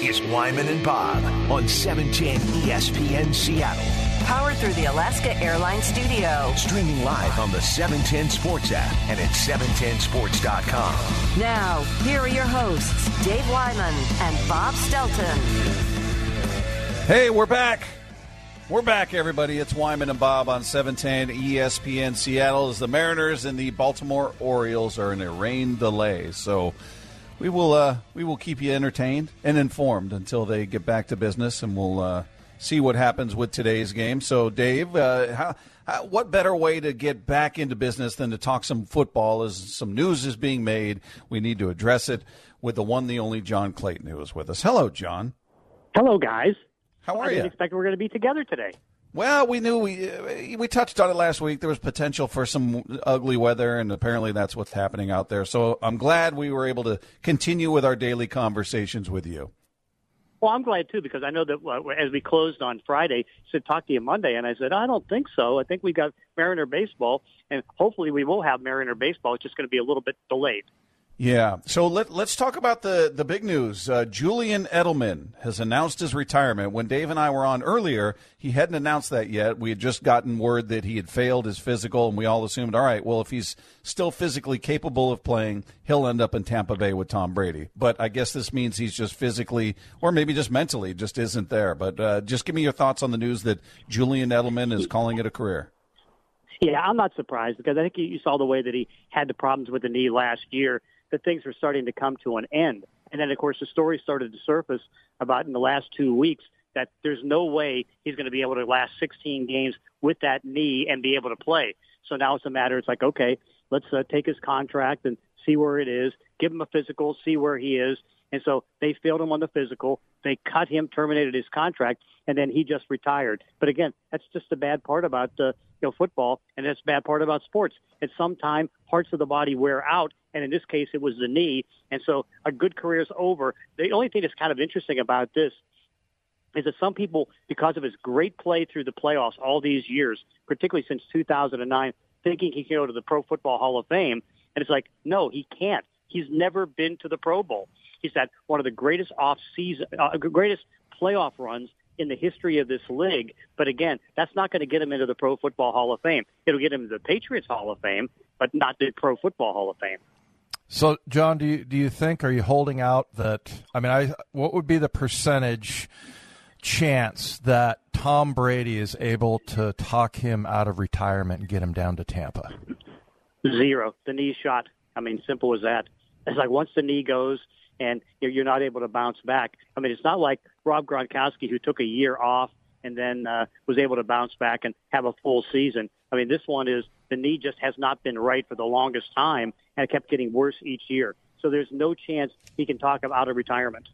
is Wyman and Bob on 710 ESPN Seattle. Powered through the Alaska Airlines studio. Streaming live on the 710 Sports app and at 710sports.com. Now, here are your hosts, Dave Wyman and Bob Stelton. Hey, we're back. We're back, everybody. It's Wyman and Bob on 710 ESPN Seattle as the Mariners and the Baltimore Orioles are in a rain delay. So we will keep you entertained and informed until they get back to business, and we'll see what happens with today's game. So, Dave, what better way to get back into business than to talk some football as some news is being made? We need to address it with the one, the only John Clayton, who is with us. Hello, John. Hello, guys. How are you? I didn't expect we were going to be together today. Well, we knew we touched on it last week. There was potential for some ugly weather, and apparently that's what's happening out there. So I'm glad we were able to continue with our daily conversations with you. Well, I'm glad, too, because I know that as we closed on Friday, I said, talk to you Monday, and I said, I don't think so. I think we got Mariner baseball, and hopefully we will have Mariner baseball. It's just going to be a little bit delayed. Yeah. So let's talk about the big news. Julian Edelman has announced his retirement. When Dave and I were on earlier, he hadn't announced that yet. We had just gotten word that he had failed his physical, and we all assumed, all right, well, if he's still physically capable of playing, he'll end up in Tampa Bay with Tom Brady. But I guess this means he's just physically, or maybe just mentally, just isn't there. But just give me your thoughts on the news that Julian Edelman is calling it a career. Yeah, I'm not surprised because I think you saw the way that he had the problems with the knee last year, that things were starting to come to an end. And then, of course, the story started to surface about in the last 2 weeks that there's no way he's going to be able to last 16 games with that knee and be able to play. So now it's a matter, it's like, okay, let's take his contract and see where it is, give him a physical, see where he is. And so they failed him on the physical. They cut him, terminated his contract, and then he just retired. But again, that's just the bad part about football, and that's the bad part about sports. At some time, parts of the body wear out, and in this case, it was the knee. And so a good career is over. The only thing that's kind of interesting about this is that some people, because of his great play through the playoffs all these years, particularly since 2009, thinking he can go to the Pro Football Hall of Fame. And it's like, no, he can't. He's never been to the Pro Bowl. He's had one of the greatest greatest playoff runs in the history of this league. But again, that's not going to get him into the Pro Football Hall of Fame. It'll get him into the Patriots Hall of Fame, but not the Pro Football Hall of Fame. So, John, do you think, are you holding out that, what would be the percentage chance that Tom Brady is able to talk him out of retirement and get him down to Tampa? 0. The knee's shot. Simple as that. It's like once the knee goes and you're not able to bounce back. It's not like Rob Gronkowski, who took a year off and then was able to bounce back and have a full season. This one is the knee just has not been right for the longest time, and it kept getting worse each year. So there's no chance he can talk him out of retirement.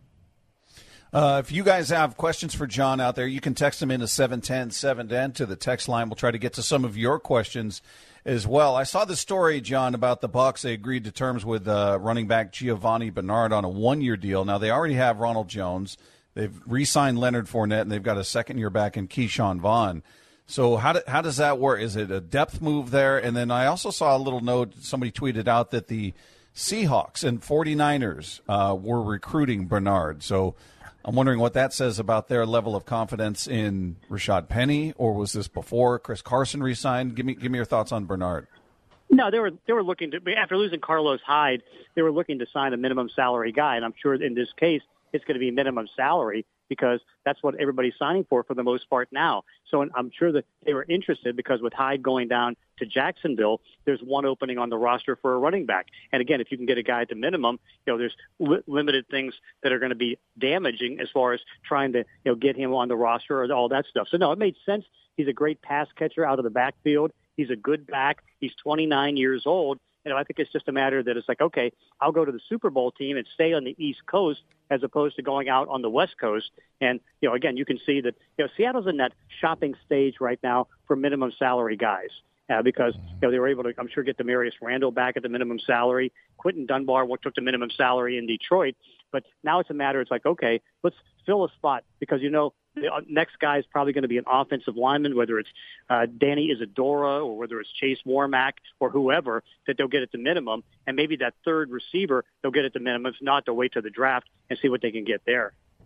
If you guys have questions for John out there, you can text him into 710-710 to the text line. We'll try to get to some of your questions as well. I saw the story, John, about the Bucs. They agreed to terms with running back Giovanni Bernard on a one-year deal. Now, they already have Ronald Jones. They've re-signed Leonard Fournette, and they've got a second-year back in Keyshawn Vaughn. So how does that work? Is it a depth move there? And then I also saw a little note, somebody tweeted out that the Seahawks and 49ers were recruiting Bernard. So I'm wondering what that says about their level of confidence in Rashad Penny, or was this before Chris Carson re-signed? Give me your thoughts on Bernard. No, they were looking to, after losing Carlos Hyde, they were looking to sign a minimum salary guy, and I'm sure in this case it's going to be minimum salary because that's what everybody's signing for the most part now. So I'm sure that they were interested because with Hyde going down to Jacksonville, there's one opening on the roster for a running back. And again, if you can get a guy at the minimum, there's limited things that are going to be damaging as far as trying to get him on the roster or all that stuff. So no, it made sense. He's a great pass catcher out of the backfield. He's a good back. He's 29 years old. I think it's just a matter that it's like, okay, I'll go to the Super Bowl team and stay on the East Coast as opposed to going out on the West Coast. And, again, you can see that, Seattle's in that shopping stage right now for minimum salary guys because, they were able to, I'm sure, get Demarius Randall back at the minimum salary. Quentin Dunbar took the minimum salary in Detroit. But now it's a matter, it's like, okay, let's fill a spot because, the next guy is probably going to be an offensive lineman, whether it's Danny Isadora or whether it's Chase Warmack or whoever, that they'll get at the minimum. And maybe that third receiver, they'll get at the minimum. If not, they'll wait till the draft and see what they can get there.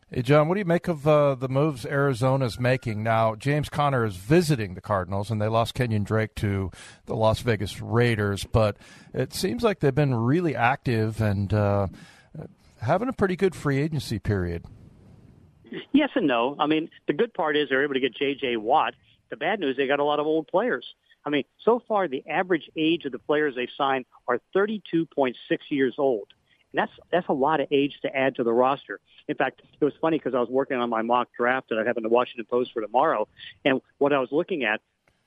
Hey, John, what do you make of the moves Arizona's making? Now, James Conner is visiting the Cardinals, and they lost Kenyon Drake to the Las Vegas Raiders, but it seems like they've been really active and having a pretty good free agency period. Yes and no. I mean, the good part is they're able to get J.J. Watt. The bad news, they got a lot of old players. I mean, so far, the average age of the players they've signed are 32.6 years old. And that's a lot of age to add to the roster. In fact, it was funny because I was working on my mock draft that I have in the Washington Post for tomorrow, and what I was looking at,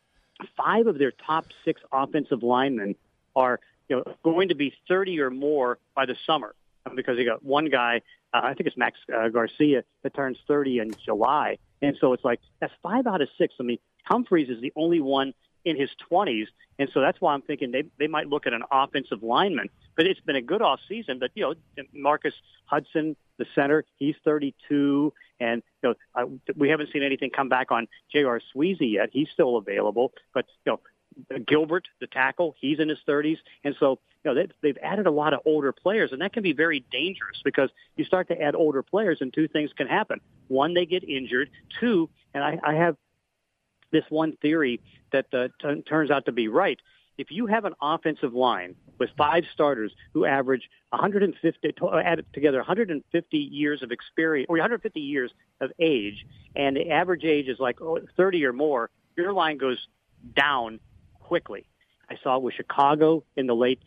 5 of their top 6 offensive linemen are going to be 30 or more by the summer, because they got one guy, I think it's Max Garcia, that turns 30 in July. And so it's like, that's 5 out of 6. I mean, Humphreys is the only one in his 20s, and so that's why I'm thinking they might look at an offensive lineman. But it's been a good off season. But Marcus Hudson, the center, he's 32, and we haven't seen anything come back on J.R. Sweezy yet. He's still available, but Gilbert, the tackle, he's in his 30s, and so they've added a lot of older players, and that can be very dangerous because you start to add older players, and 2 things can happen. 1, they get injured. 2, and I have this one theory that turns out to be right. If you have an offensive line with 5 starters who average 150, added together 150 years of experience, or 150 years of age, and the average age is like 30 or more, your line goes down quickly. I saw it with Chicago in the late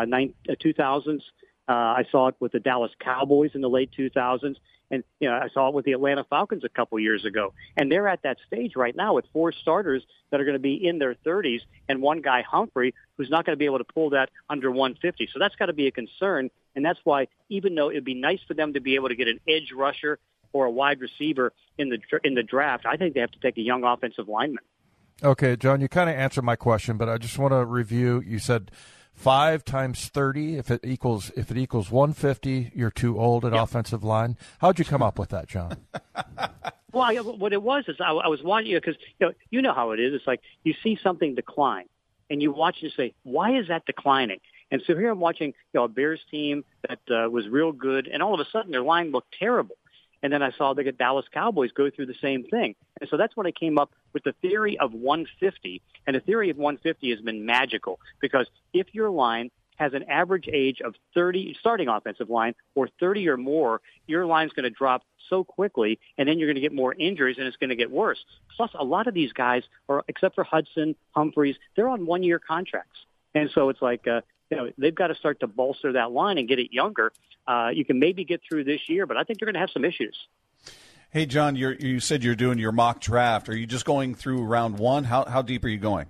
2000s. I saw it with the Dallas Cowboys in the late 2000s. And, I saw it with the Atlanta Falcons a couple years ago. And they're at that stage right now with 4 starters that are going to be in their 30s and one guy, Humphrey, who's not going to be able to pull that under 150. So that's got to be a concern. And that's why, even though it'd be nice for them to be able to get an edge rusher or a wide receiver in the draft, I think they have to take a young offensive lineman. Okay, John, you kind of answered my question, but I just want to review. You said 5 times 30. If it equals 150, you're too old at offensive line. How'd you come up with that, John? Well, what it was is I was watching because you know how it is. It's like you see something decline, and you watch and say, why is that declining? And so here I'm watching a Bears team that was real good, and all of a sudden their line looked terrible. And then I saw the Dallas Cowboys go through the same thing. And so that's when I came up with the theory of 150. And the theory of 150 has been magical because if your line has an average age of 30, starting offensive line, or 30 or more, your line's going to drop so quickly, and then you're going to get more injuries, and it's going to get worse. Plus, a lot of these guys, except for Hudson, Humphreys, they're on 1-year contracts. And so it's like, they've got to start to bolster that line and get it younger. You can maybe get through this year, but I think they're going to have some issues. Hey, John, you said you're doing your mock draft. Are you just going through round 1? How deep are you going?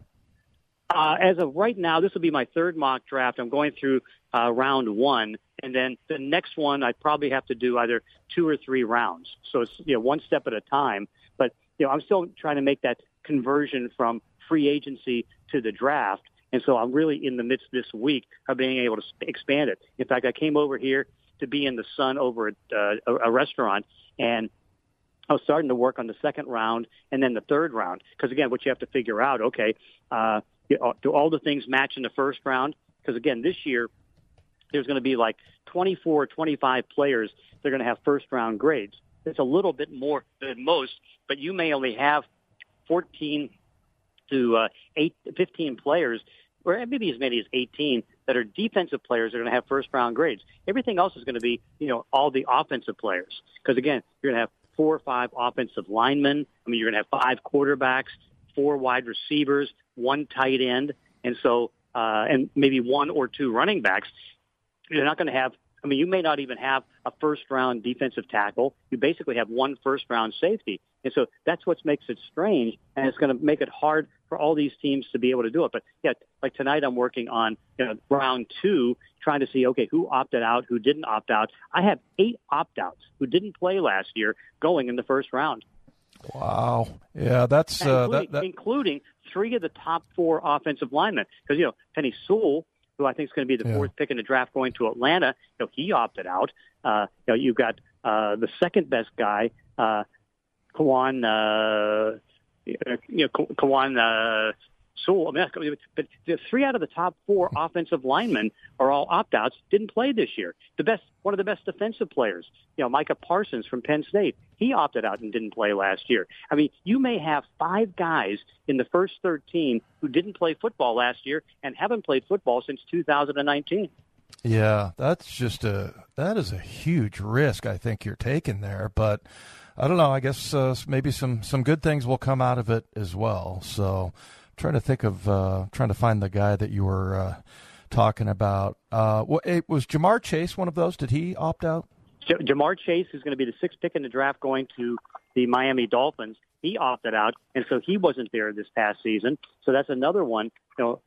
As of right now, this will be my 3rd mock draft. I'm going through round 1, and then the next one I'd probably have to do either 2 or 3 rounds. So it's one step at a time. But I'm still trying to make that conversion from free agency to the draft. And so I'm really in the midst this week of being able to expand it. In fact, I came over here to be in the sun over at a restaurant, and I was starting to work on the 2nd round and then the 3rd round. Because, again, what you have to figure out, do all the things match in the 1st round? Because, again, this year there's going to be like 24 or 25 players that are going to have 1st-round grades. It's a little bit more than most, but you may only have 14 to 15 players, or maybe as many as 18, that are defensive players that are going to have 1st-round grades. Everything else is going to be, all the offensive players. Because, again, you're going to have 4 or 5 offensive linemen. I mean, you're going to have 5 quarterbacks, 4 wide receivers, 1 tight end, and so and maybe 1 or 2 running backs. You're not going to have. I mean, you may not even have a 1st-round defensive tackle. You basically have 1 1st-round safety. And so that's what makes it strange, and it's going to make it hard for all these teams to be able to do it. But, like tonight I'm working on round 2, trying to see, who opted out, who didn't opt out. I have 8 opt-outs who didn't play last year going in the 1st round. Wow. Yeah, that's including 3 of the top 4 offensive linemen. Because, Penny Sewell, who I think is going to be the 4th pick in the draft going to Atlanta, he opted out. You've got the 2nd best guy, Kawan Sewell. But the 3 out of the top 4 offensive linemen are all opt-outs. Didn't play this year. One of the best defensive players, Micah Parsons from Penn State, he opted out and didn't play last year. I mean, you may have 5 guys in the first 13 who didn't play football last year and haven't played football since 2019. Yeah, that is a huge risk I think you're taking there, but I don't know. I guess maybe some good things will come out of it as well. So, trying to think of trying to find the guy that you were talking about. Was Jamar Chase one of those? Did he opt out? Jamar Chase is going to be the 6th pick in the draft, going to the Miami Dolphins. He opted out, and so he wasn't there this past season. So that's another one. And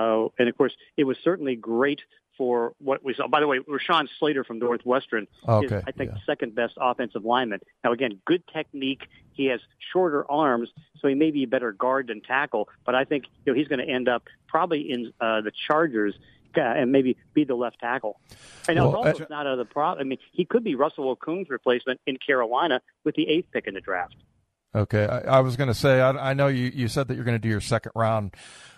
of course, it was certainly great for what we saw. By the way, Rashawn Slater from Northwestern is, I think, the second best offensive lineman. Now, again, good technique. He has shorter arms, so he may be a better guard than tackle. But I think he's going to end up probably in the Chargers and maybe be the left tackle. And it's also not out of the problem. I mean, he could be Russell Okung's replacement in Carolina with the 8th pick in the draft. Okay, I was going to say, I know you said that you're going to do your second round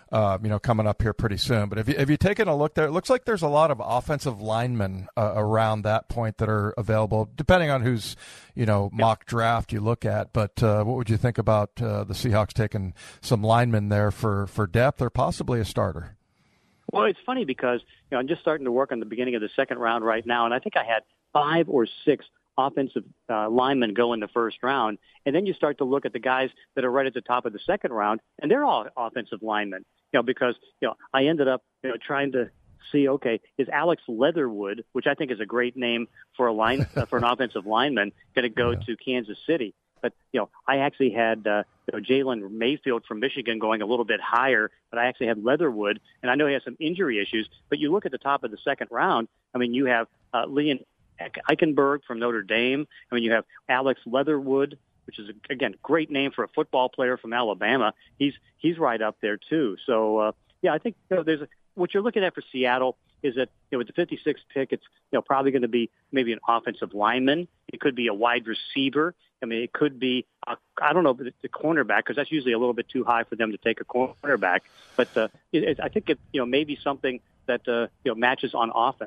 coming up here pretty soon. But have you taken a look there? It looks like there's a lot of offensive linemen around that point that are available, depending on whose, mock draft you look at. But what would you think about the Seahawks taking some linemen there for depth or possibly a starter? Well, it's funny because I'm just starting to work on the beginning of the second round right now, and I think I had 5 or 6 offensive linemen go in the first round, and then you start to look at the guys that are right at the top of the second round, and they're all offensive linemen. Because I ended up trying to see, okay, is Alex Leatherwood, which I think is a great name for a line for an offensive lineman, going to go to Kansas City? But I actually had Jalen Mayfield from Michigan going a little bit higher, but I actually had Leatherwood, and I know he has some injury issues. But you look at the top of the second round. I mean, you have Leon Eichenberg from Notre Dame. I mean, you have Alex Leatherwood, which is, again, great name for a football player from Alabama. He's right up there, too. So, I think what you're looking at for Seattle is that with the 56th pick, it's probably going to be maybe an offensive lineman. It could be a wide receiver. I mean, it could be, I don't know, the cornerback, because that's usually a little bit too high for them to take a cornerback. But I think it may be something that matches on offense.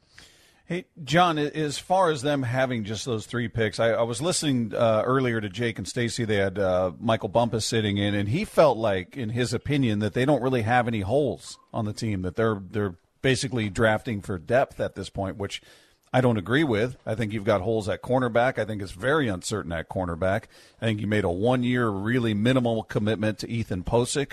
Hey, John, as far as them having just those 3 picks, I was listening earlier to Jake and Stacy. They had Michael Bumpus sitting in, and he felt like, in his opinion, that they don't really have any holes on the team, that they're basically drafting for depth at this point, which I don't agree with. I think you've got holes at cornerback. I think it's very uncertain at cornerback. I think you made a 1-year really minimal commitment to Ethan Posick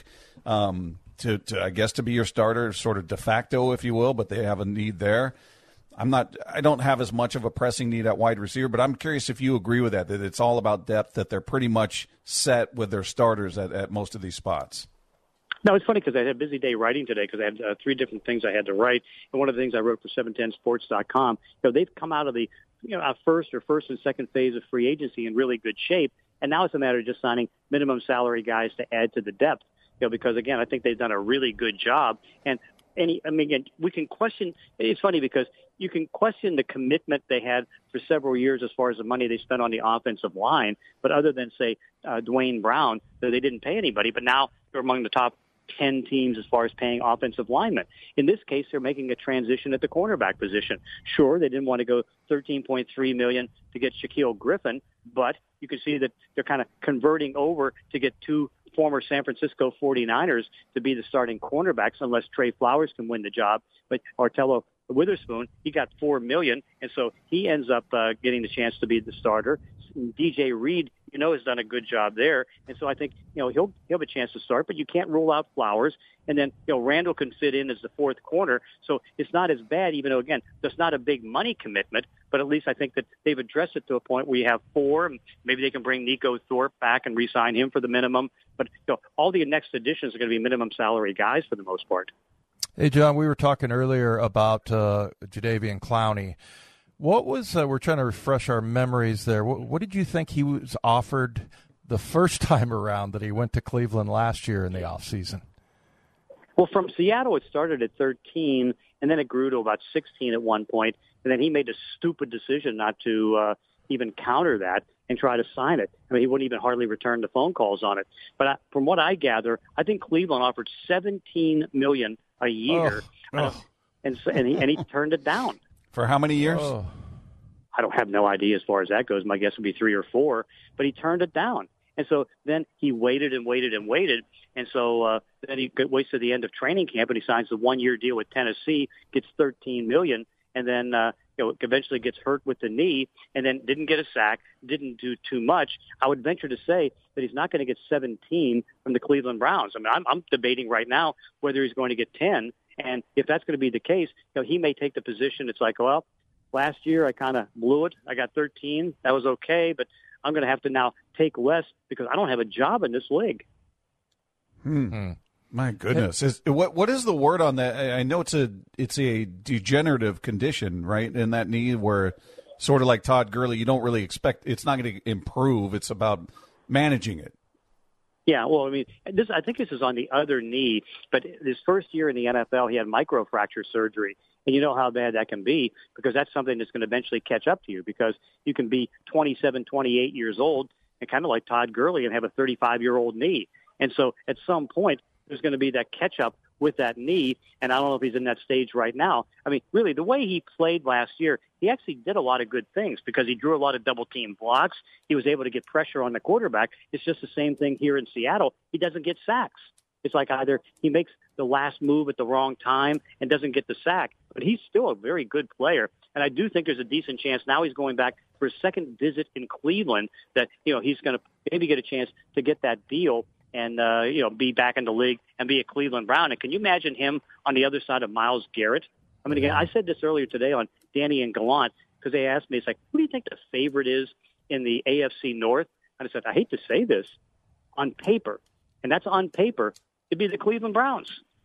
to be your starter, sort of de facto, if you will, but they have a need there. I don't have as much of a pressing need at wide receiver, but I'm curious if you agree with that it's all about depth, that they're pretty much set with their starters at most of these spots. No, it's funny because I had a busy day writing today because I had 3 different things I had to write. And one of the things I wrote for 710sports.com, they've come out of the first and second phase of free agency in really good shape. And now it's a matter of just signing minimum salary guys to add to the depth, because, again, I think they've done a really good job. And we can question. It's funny because you can question the commitment they had for several years as far as the money they spent on the offensive line. But other than, say, Dwayne Brown, they didn't pay anybody. But now they're among the top 10 teams as far as paying offensive linemen. In this case, they're making a transition at the cornerback position. Sure, they didn't want to go $13.3 million to get Shaquille Griffin, but you can see that they're kind of converting over to get 2 former San Francisco 49ers to be the starting cornerbacks unless Trey Flowers can win the job. But Artello Witherspoon, he got $4 million, and so he ends up getting the chance to be the starter. DJ Reed, has done a good job there, and so I think he'll have a chance to start. But you can't rule out Flowers, and then Randall can fit in as the 4th corner, so it's not as bad. Even though, again, there's not a big money commitment, but at least I think that they've addressed it to a point where you have 4. Maybe they can bring Nico Thorpe back and re-sign him for the minimum. But all the next additions are going to be minimum salary guys for the most part. Hey, John, we were talking earlier about Jadeveon Clowney. What was we're trying to refresh our memories there. What did you think he was offered the first time around that he went to Cleveland last year in the offseason? Well, from Seattle, it started at 13, and then it grew to about 16 at one point, and then he made a stupid decision not to even counter that, and try to sign it. I mean, he wouldn't even hardly return the phone calls on it. But from what I gather, I think Cleveland offered $17 million a year, and he turned it down. For how many years? I don't have no idea as far as that goes. My guess would be 3 or 4, but he turned it down. And so then he waited and waited and waited. And so then he waits to the end of training camp, and he signs a 1-year deal with Tennessee, gets $13 million, and then eventually gets hurt with the knee, and then didn't get a sack, didn't do too much. I would venture to say that he's not going to get 17 from the Cleveland Browns. I mean, I'm debating right now whether he's going to get 10. And if that's going to be the case, he may take the position. It's like, well, last year I kind of blew it. I got 13. That was okay, but I'm going to have to now take less because I don't have a job in this league. My goodness. What is the word on that? I know it's a degenerative condition, right, in that knee where sort of like Todd Gurley, you don't really expect it's not going to improve. It's about managing it. Yeah, well, I mean, I think this is on the other knee, but his first year in the NFL, he had microfracture surgery. And you know how bad that can be because that's something that's going to eventually catch up to you because you can be 27, 28 years old and kind of like Todd Gurley and have a 35-year-old knee. And so at some point, there's going to be that catch-up with that knee, and I don't know if he's in that stage right now. I mean, really, the way he played last year, he actually did a lot of good things because he drew a lot of double-team blocks. He was able to get pressure on the quarterback. It's just the same thing here in Seattle. He doesn't get sacks. It's like either he makes the last move at the wrong time and doesn't get the sack, but he's still a very good player. And I do think there's a decent chance now he's going back for his second visit in Cleveland that, he's going to maybe get a chance to get that deal and, be back in the league and be a Cleveland Brown. And can you imagine him on the other side of Myles Garrett? I mean, again, I said this earlier today on Danny and Gallant because they asked me, it's like, who do you think the favorite is in the AFC North? And I said, I hate to say this, on paper, and that's on paper, it'd be the Cleveland Browns.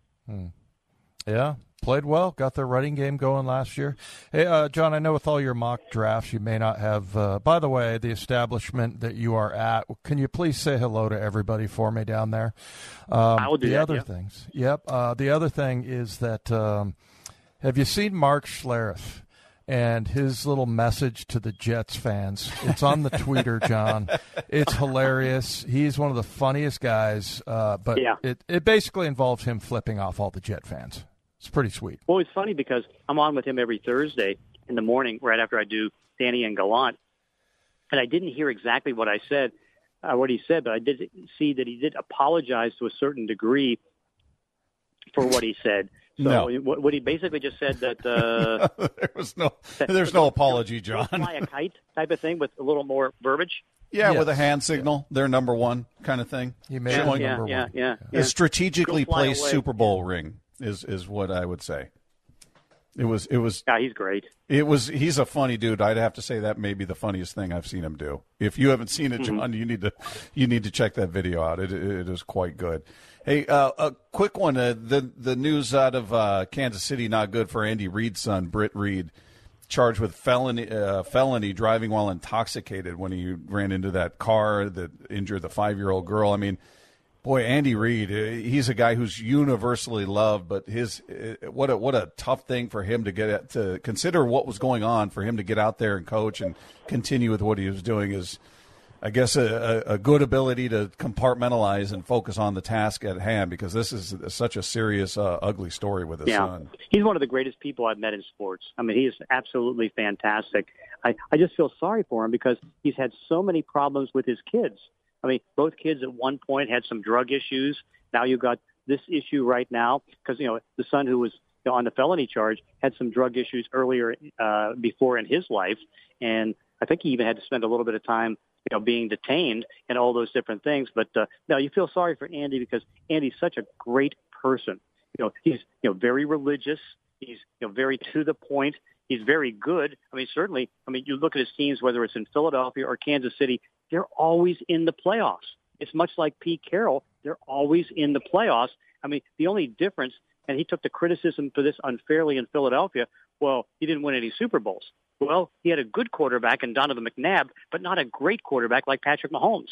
Yeah, played well, got their running game going last year. Hey, John, I know with all your mock drafts, you may not have, by the way, the establishment that you are at, can you please say hello to everybody for me down there? I will do that, other things. Yep. The other thing is that, have you seen Mark Schlereth and his little message to the Jets fans? It's on the Twitter, John. It's hilarious. He's one of the funniest guys, but it basically involves him flipping off all the Jet fans. It's pretty sweet. Well, it's funny because I'm on with him every Thursday in the morning right after I do Danny and Gallant, and I didn't hear exactly what I said, what he said, but I did see that he did apologize to a certain degree for what he said. So what he basically just said that there's no apology, John. Fly a kite type of thing with a little more verbiage. Yeah, yes. With a hand signal, they're number one kind of thing. He made it number one. Yeah. A strategically placed Super Bowl ring is what I would say. It was. Yeah, he's great. He's a funny dude. I'd have to say that may be the funniest thing I've seen him do. If you haven't seen it, John, you need to check that video out. It is quite good. Hey, a quick one. The news out of Kansas City, not good for Andy Reid's son, Britt Reid, charged with felony driving while intoxicated when he ran into that car that injured the 5-year-old girl. I mean, boy, Andy Reid, he's a guy who's universally loved, but what a tough thing for him to consider what was going on, for him to get out there and coach and continue with what he was doing is, I guess, a good ability to compartmentalize and focus on the task at hand, because this is such a serious, ugly story with his son. He's one of the greatest people I've met in sports. I mean, he is absolutely fantastic. I just feel sorry for him because he's had so many problems with his kids. I mean, both kids at one point had some drug issues. Now you've got this issue right now because, the son who was on the felony charge had some drug issues earlier before in his life. And I think he even had to spend a little bit of time being detained and all those different things. But no, you feel sorry for Andy because Andy's such a great person. He's very religious. He's very to the point. He's very good. I mean, certainly. I mean, you look at his teams, whether it's in Philadelphia or Kansas City, they're always in the playoffs. It's much like Pete Carroll. They're always in the playoffs. I mean, the only difference, and he took the criticism for this unfairly in Philadelphia. Well, he didn't win any Super Bowls. Well, he had a good quarterback in Donovan McNabb, but not a great quarterback like Patrick Mahomes.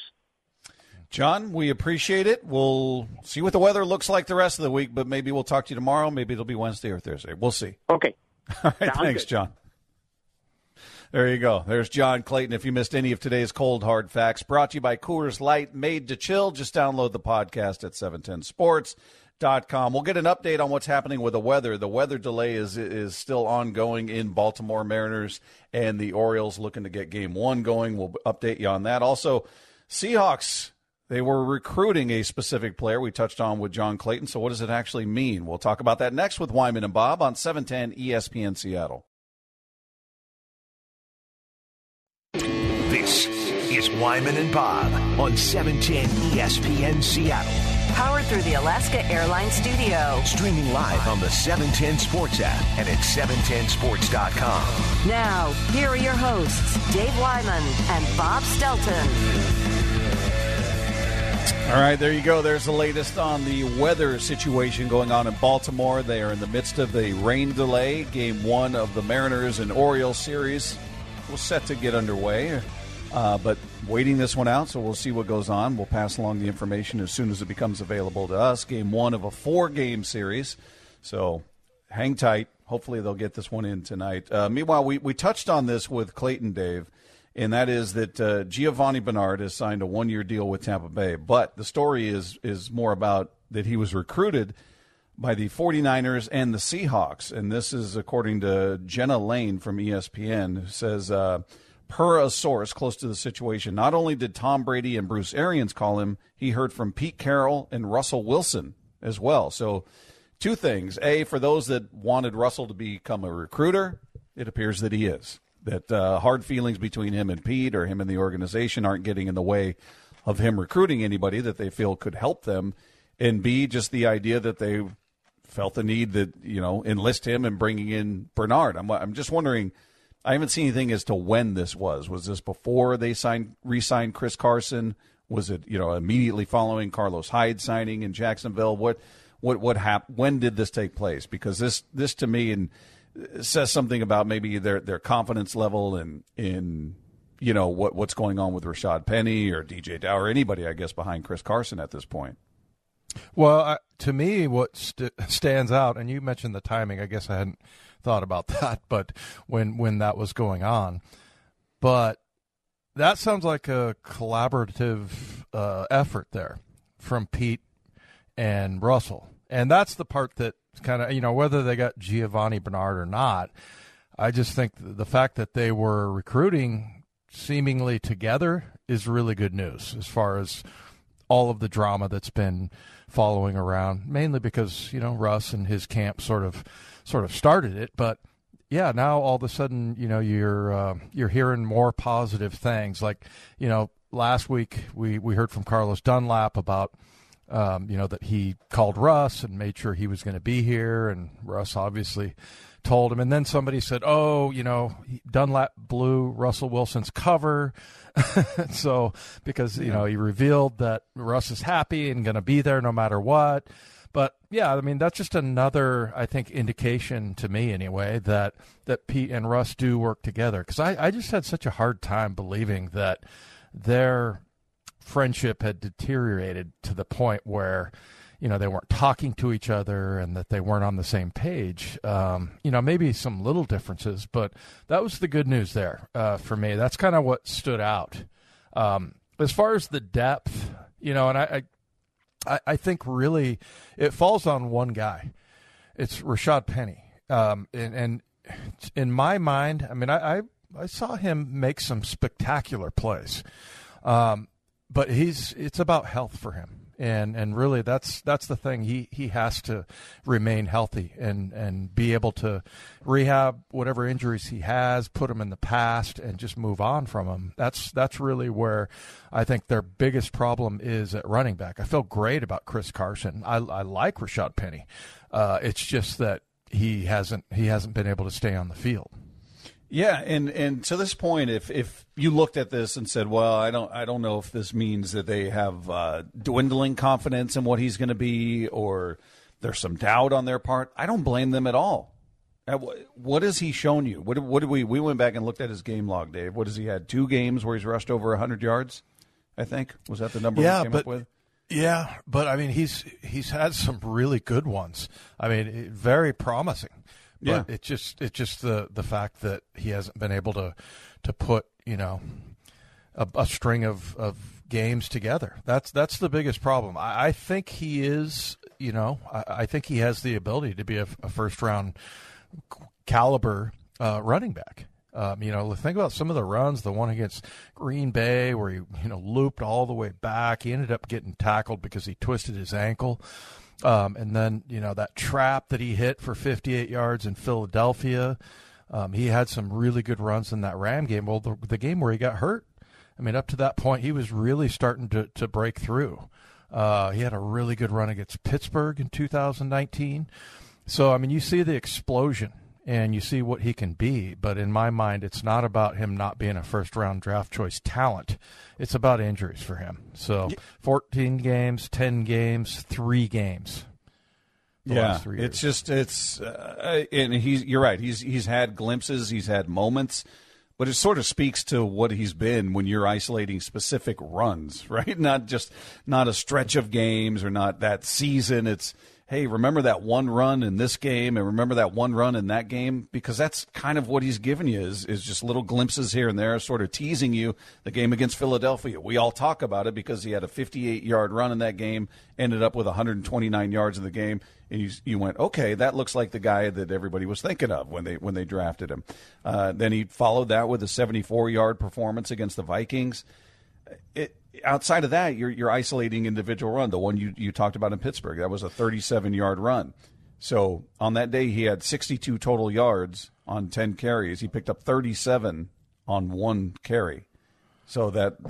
John, we appreciate it. We'll see what the weather looks like the rest of the week, but maybe we'll talk to you tomorrow. Maybe it'll be Wednesday or Thursday. We'll see. Okay. All right. Thanks, good. John. There you go. There's John Clayton. If you missed any of today's Cold Hard Facts, brought to you by Coors Light, made to chill. Just download the podcast at 710sports.com. We'll get an update on what's happening with the weather. The weather delay is still ongoing in Baltimore. Mariners and the Orioles looking to get Game 1 going. We'll update you on that. Also, Seahawks, they were recruiting a specific player we touched on with John Clayton. So what does it actually mean? We'll talk about that next with Wyman and Bob on 710 ESPN Seattle. This is Wyman and Bob on 710 ESPN Seattle. Powered through the Alaska Airlines Studio. Streaming live on the 710 Sports app and at 710sports.com. Now, here are your hosts, Dave Wyman and Bob Stelton. All right, there you go. There's the latest on the weather situation going on in Baltimore. They are in the midst of a rain delay. Game 1 of the Mariners and Orioles series was set to get underway, but waiting this one out, so we'll see what goes on. We'll pass along the information as soon as it becomes available to us. Game 1 of a 4-game series, so hang tight. Hopefully they'll get this one in tonight. Meanwhile, we touched on this with Clayton, Dave, and that is that Giovanni Bernard has signed a 1-year deal with Tampa Bay. But the story is more about that he was recruited by the 49ers and the Seahawks. And this is according to Jenna Lane from ESPN, who says, per a source close to the situation, not only did Tom Brady and Bruce Arians call him, he heard from Pete Carroll and Russell Wilson as well. So 2 things. A, for those that wanted Russell to become a recruiter, it appears that he is. That hard feelings between him and Pete or him and the organization aren't getting in the way of him recruiting anybody that they feel could help them. And B, just the idea that they felt the need that, enlist him and bringing in Bernard. I'm just wondering, I haven't seen anything as to when this was. Was this before they re-signed Chris Carson? Was it, immediately following Carlos Hyde signing in Jacksonville? What happened? When did this take place? Because this to me says something about maybe their confidence level in what's going on with Rashad Penny or DJ Dow or anybody, I guess, behind Chris Carson at this point. Well, to me, what stands out, and you mentioned the timing. I guess I hadn't thought about that, but when that was going on, but that sounds like a collaborative effort there from Pete and Russell, and that's the part that kind of, whether they got Giovanni Bernard or not, I just think the fact that they were recruiting seemingly together is really good news as far as all of the drama that's been following around, mainly because, Russ and his camp sort of started it. But yeah, now all of a sudden, you're hearing more positive things. Like, last week we heard from Carlos Dunlap about that he called Russ and made sure he was going to be here, and Russ obviously told him. And then somebody said, Dunlap blew Russell Wilson's cover. So because, he revealed that Russ is happy and going to be there no matter what. But, yeah, that's just another, I think, indication to me anyway that Pete and Russ do work together. Because I just had such a hard time believing that their friendship had deteriorated to the point where, they weren't talking to each other and that they weren't on the same page. Maybe some little differences, but that was the good news there for me. That's kind of what stood out. As far as the depth, and I think really it falls on one guy. It's Rashad Penny. And in my mind, I saw him make some spectacular plays. But it's about health for him. And really that's the thing. He has to remain healthy and be able to rehab whatever injuries he has, put them in the past, and just move on from them. That's really where I think their biggest problem is at running back. I feel great about Chris Carson. I like Rashad Penny. It's just that he hasn't been able to stay on the field. Yeah, and to this point, if you looked at this and said, well, I don't know if this means that they have dwindling confidence in what he's going to be, or there's some doubt on their part, I don't blame them at all. What has he shown you? What did we went back and looked at his game log, Dave. What has he had? 2 games where he's rushed over 100 yards, I think. Was that the number we came up with? Yeah, but he's had some really good ones. Very promising. But it's just the fact that he hasn't been able to put, a string of games together. That's the biggest problem. I think he is, I think he has the ability to be a first round caliber running back. Think about some of the runs, the one against Green Bay where he, looped all the way back. He ended up getting tackled because he twisted his ankle. And then, that trap that he hit for 58 yards in Philadelphia. He had some really good runs in that Ram game. Well, the game where he got hurt, up to that point, he was really starting to break through. He had a really good run against Pittsburgh in 2019. So, you see the explosion and you see what he can be. But in my mind, it's not about him not being a first-round draft choice talent. It's about injuries for him. So 14 games, 10 games, 3 games. Yeah, and you're right. He's had glimpses, he's had moments, but it sort of speaks to what he's been when you're isolating specific runs, right? Not a stretch of games or not that season. It's, hey, remember that one run in this game and remember that one run in that game? Because that's kind of what he's given you is just little glimpses here and there, sort of teasing you. The game against Philadelphia, we all talk about it because he had a 58-yard run in that game, ended up with 129 yards in the game, and you went, okay, that looks like the guy that everybody was thinking of when they drafted him. Then he followed that with a 74-yard performance against the Vikings. Outside of that, you're isolating individual run. The one you talked about in Pittsburgh, that was a 37-yard run. So on that day, he had 62 total yards on 10 carries. He picked up 37 on 1 carry. So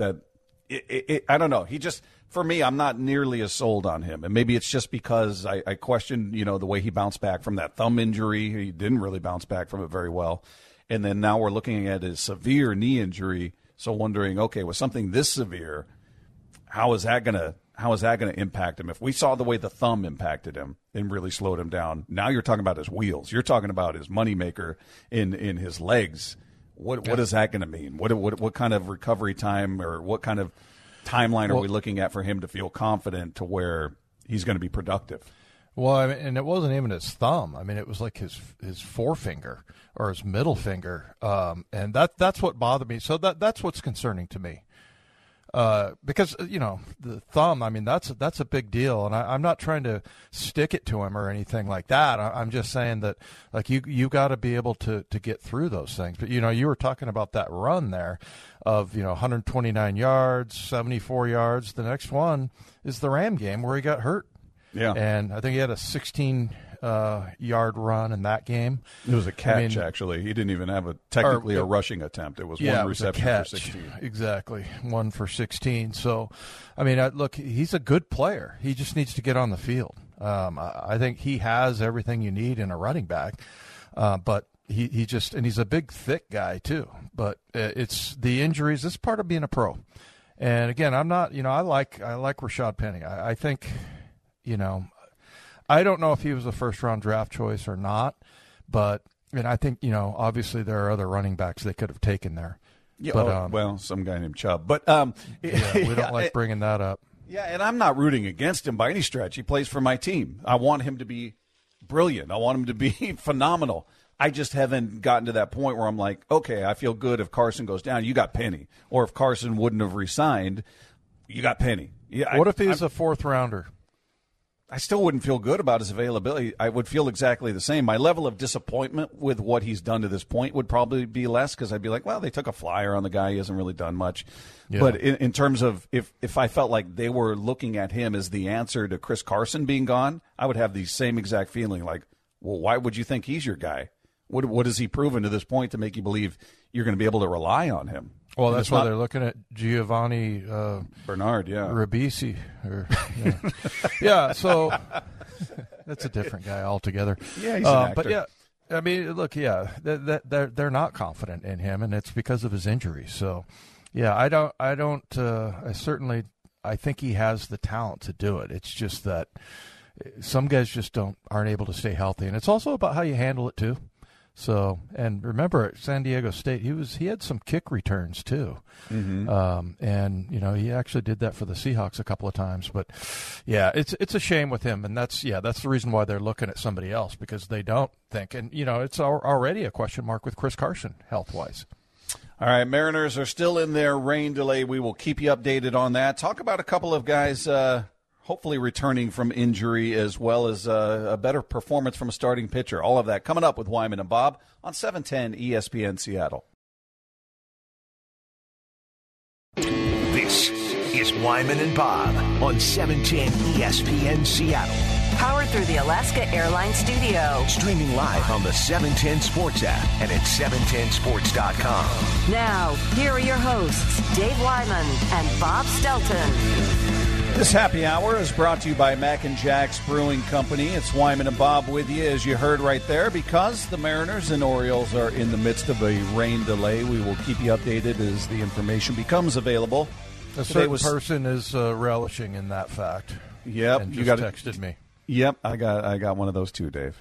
I don't know. He just, for me, I'm not nearly as sold on him. And maybe it's just because I question, the way he bounced back from that thumb injury. He didn't really bounce back from it very well. And then now we're looking at his severe knee injury. So wondering, okay, with something this severe, how is that gonna impact him? If we saw the way the thumb impacted him and really slowed him down, now you're talking about his wheels. You're talking about his moneymaker in his legs. What is that going to mean? What kind of recovery time or what kind of timeline are we looking at for him to feel confident to where he's going to be productive? Well, and it wasn't even his thumb. It was like his forefinger or his middle finger, and that's what bothered me. So that's what's concerning to me, because the thumb. That's a big deal, and I'm not trying to stick it to him or anything like that. I'm just saying that you got to be able to get through those things. But you were talking about that run there of 129 yards, 74 yards. The next one is the Ram game where he got hurt. Yeah, and I think he had a 16-yard run in that game. It was a catch, actually. He didn't even have a rushing attempt. It was one reception for 16. Exactly, 1 for 16. So, look, he's a good player. He just needs to get on the field. I think he has everything you need in a running back, but he just – and he's a big, thick guy too. But it's the injuries. This is part of being a pro. And, again, I'm not – I like Rashad Penny. I think – I don't know if he was a first-round draft choice or not, but I think, obviously there are other running backs they could have taken there. Yeah, but, some guy named Chubb. But we don't like bringing that up. Yeah, and I'm not rooting against him by any stretch. He plays for my team. I want him to be brilliant. I want him to be phenomenal. I just haven't gotten to that point where I'm like, okay, I feel good if Carson goes down. You got Penny. Or if Carson wouldn't have resigned, you got Penny. Yeah, what if he's a fourth-rounder? I still wouldn't feel good about his availability. I would feel exactly the same. My level of disappointment with what he's done to this point would probably be less because I'd be like, well, they took a flyer on the guy. He hasn't really done much. Yeah. But in terms of if I felt like they were looking at him as the answer to Chris Carson being gone, I would have the same exact feeling like, well, why would you think he's your guy? What has he proven to this point to make you believe you're going to be able to rely on him? Well, that's why they're looking at Giovanni Bernard, Ribisi. Yeah, so that's a different guy altogether. Yeah, he's an actor. But yeah, look, they're not confident in him, and it's because of his injury. So, yeah, I think he has the talent to do it. It's just that some guys just aren't able to stay healthy, and it's also about how you handle it too. So, and remember at San Diego State, he had some kick returns too. And he actually did that for the Seahawks a couple of times. But yeah, it's a shame with him, and that's the reason why they're looking at somebody else, because they don't think, and it's already a question mark with Chris Carson health-wise. All right, Mariners are still in their rain delay. We will keep you updated on that. Talk about a couple of guys hopefully returning from injury, as well as a better performance from a starting pitcher. All of that coming up with Wyman and Bob on 710 ESPN Seattle. This is Wyman and Bob on 710 ESPN Seattle. Powered through the Alaska Airlines studio. Streaming live on the 710 Sports app and at 710sports.com. Now, here are your hosts, Dave Wyman and Bob Stelton. This happy hour is brought to you by Mac and Jack's Brewing Company. It's Wyman and Bob with you, as you heard right there, because the Mariners and Orioles are in the midst of a rain delay. We will keep you updated as the information becomes available. A certain person is relishing in that fact. Yep, and just texted me. Yep, I got one of those too, Dave.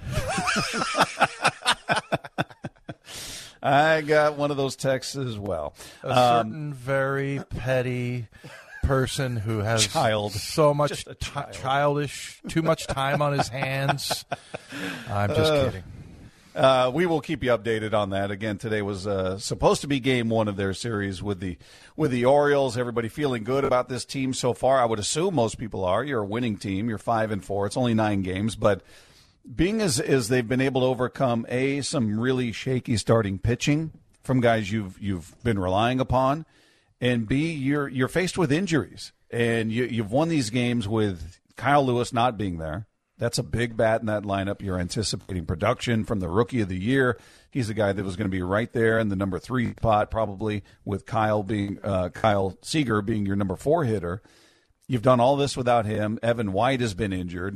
I got one of those texts as well. A certain very petty person who has so much childish, too much time on his hands. I'm just kidding. We will keep you updated on that. Again, today was supposed to be game one of their series with the Orioles. Everybody feeling good about this team so far. I would assume most people are. You're a winning team. You're 5-4. It's only 9 games, but being as they've been able to overcome some really shaky starting pitching from guys you've been relying upon, and B, you're faced with injuries, and you've won these games with Kyle Lewis not being there. That's a big bat in that lineup. You're anticipating production from the Rookie of the Year. He's a guy that was going to be right there in the number 3 spot, probably, with Kyle Seager being your number 4 hitter. You've done all this without him. Evan White has been injured.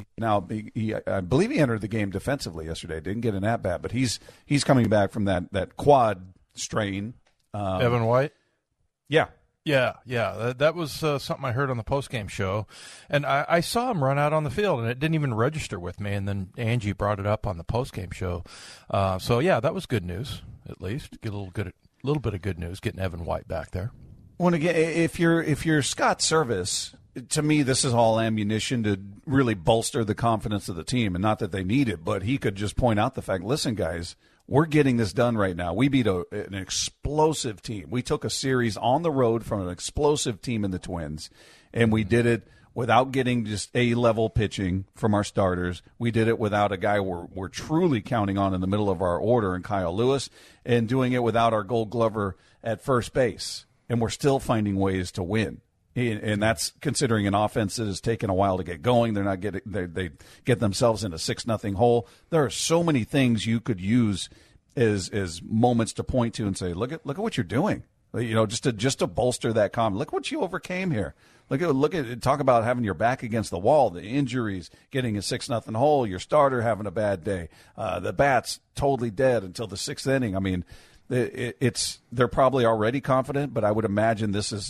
I believe he entered the game defensively yesterday. Didn't get an at bat, but he's coming back from that quad strain. Evan White. Yeah. That was something I heard on the postgame show, and I saw him run out on the field, and it didn't even register with me. And then Angie brought it up on the postgame show. So yeah, that was good news. At least get a little bit of good news getting Evan White back there. Well, again, if you're Scott Service, to me, this is all ammunition to really bolster the confidence of the team, and not that they need it, but he could just point out the fact, listen, guys, we're getting this done right now. We beat an explosive team. We took a series on the road from an explosive team in the Twins, and we did it without getting just A-level pitching from our starters. We did it without a guy we're truly counting on in the middle of our order in Kyle Lewis, and doing it without our Gold Glover at first base. And we're still finding ways to win. And that's considering an offense that has taken a while to get going. They're not getting they get themselves in a 6-0 hole. There are so many things you could use as moments to point to and say, look at what you're doing. Just to bolster that comment. Look what you overcame here. Look at talk about having your back against the wall, the injuries, getting a 6-0 hole, your starter having a bad day, the bat's totally dead until the 6th inning. I mean, they're probably already confident, but I would imagine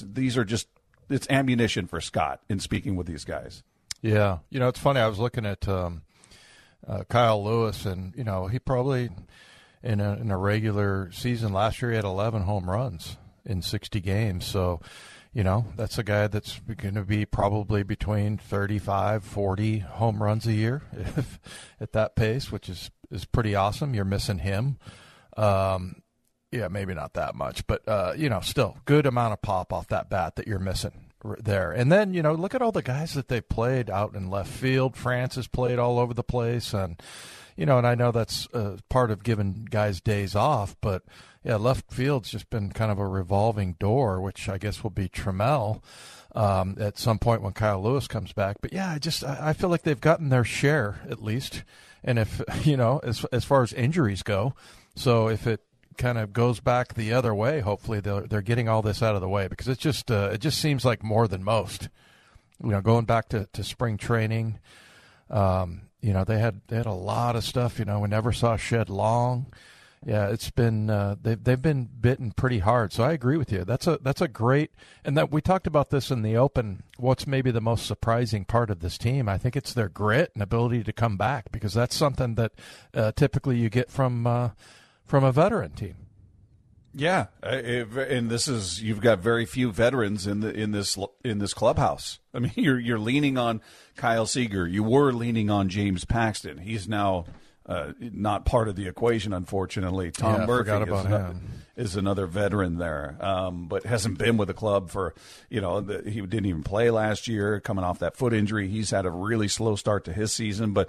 it's ammunition for Scott in speaking with these guys. Yeah. It's funny. I was looking at Kyle Lewis, and, he probably in a regular season last year, he had 11 home runs in 60 games. So, that's a guy that's going to be probably between 35, 40 home runs a year at that pace, which is pretty awesome. You're missing him. Yeah, maybe not that much, but, still good amount of pop off that bat that you're missing there. And then, look at all the guys that they've played out in left field. France has played all over the place. And, and I know that's part of giving guys days off, but, yeah, left field's just been kind of a revolving door, which I guess will be Trammell at some point when Kyle Lewis comes back. But, yeah, I feel like they've gotten their share at least. And if, as far as injuries go, so if it kind of goes back the other way, hopefully they're getting all this out of the way, because it just seems like more than most. Going back to spring training, they had a lot of stuff. We never saw Shed Long, Yeah, it's been they've been bitten pretty hard. So I agree with you. That's a great, and that we talked about this in the Open. What's maybe the most surprising part of this team? I think it's their grit and ability to come back, because that's something that typically you get from a veteran team. Yeah, and you've got very few veterans in this clubhouse. I mean, you're leaning on Kyle Seager. You were leaning on James Paxton. He's now not part of the equation, unfortunately. Tom Murphy is another veteran there, but hasn't been with the club for, he didn't even play last year, coming off that foot injury. He's had a really slow start to his season, but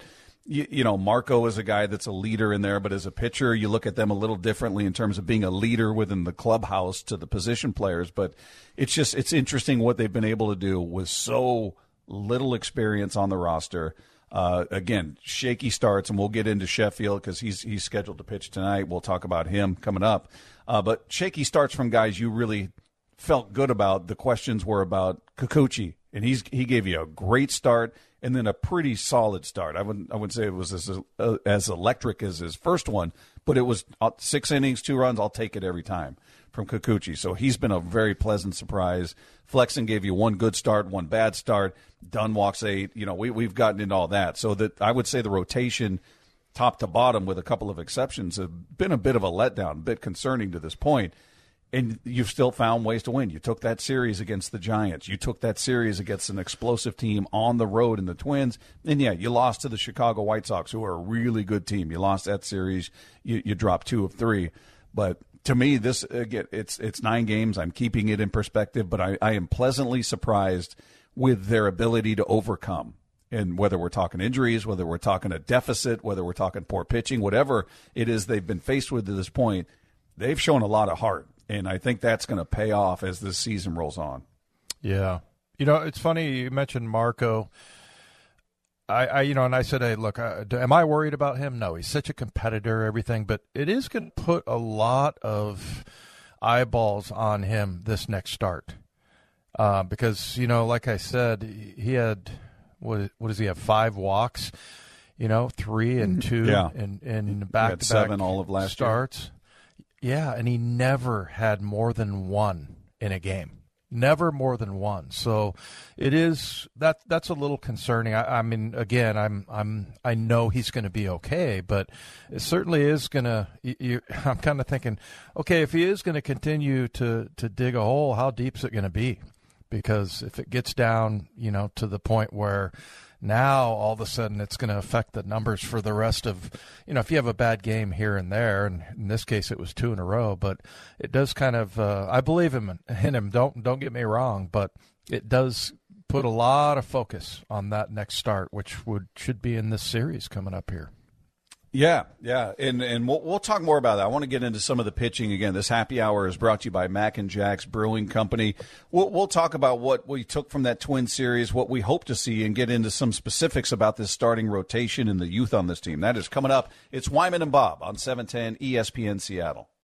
Marco is a guy that's a leader in there, but as a pitcher, you look at them a little differently in terms of being a leader within the clubhouse to the position players. But it's interesting what they've been able to do with so little experience on the roster. Again, shaky starts, and we'll get into Sheffield because he's scheduled to pitch tonight. We'll talk about him coming up. But shaky starts from guys you really felt good about. The questions were about Kikuchi, and he gave you a great start and then a pretty solid start. I wouldn't say it was as electric as his first one, but it was 6 innings, 2 runs. I'll take it every time from Kikuchi. So he's been a very pleasant surprise. Flexen gave you 1 good start, 1 bad start. Dunn walks 8. We've gotten into all that. So that I would say the rotation, top to bottom, with a couple of exceptions, have been a bit of a letdown, a bit concerning to this point. And you've still found ways to win. You took that series against the Giants. You took that series against an explosive team on the road in the Twins. And, you lost to the Chicago White Sox, who are a really good team. You lost that series. You dropped 2 of 3. But to me, this, again, it's 9 games. I'm keeping it in perspective. But I am pleasantly surprised with their ability to overcome. And whether we're talking injuries, whether we're talking a deficit, whether we're talking poor pitching, whatever it is they've been faced with to this point, they've shown a lot of heart. And I think that's going to pay off as this season rolls on. Yeah. It's funny you mentioned Marco. I said, hey, look, am I worried about him? No, he's such a competitor, everything. But it is going to put a lot of eyeballs on him this next start. Because, like I said, he had, what does he have, 5 walks? 3 and 2 in back-to-back 7 all of last starts. Year. Yeah, and he never had more than 1 in a game. Never more than 1. So it is that's a little concerning. I mean, again, I know he's going to be okay, but it certainly is going to. I'm kind of thinking, okay, if he is going to continue to dig a hole, how deep is it going to be? Because if it gets down, to the point where now all of a sudden it's going to affect the numbers for the rest of, if you have a bad game here and there, and in this case it was 2 in a row, but it does kind of, I believe in him, don't get me wrong, but it does put a lot of focus on that next start, which should be in this series coming up here. Yeah, and we'll talk more about that. I want to get into some of the pitching again. This happy hour is brought to you by Mac and Jack's Brewing Company. We'll talk about what we took from that Twin series, what we hope to see, and get into some specifics about this starting rotation and the youth on this team. That is coming up. It's Wyman and Bob on 710 ESPN Seattle.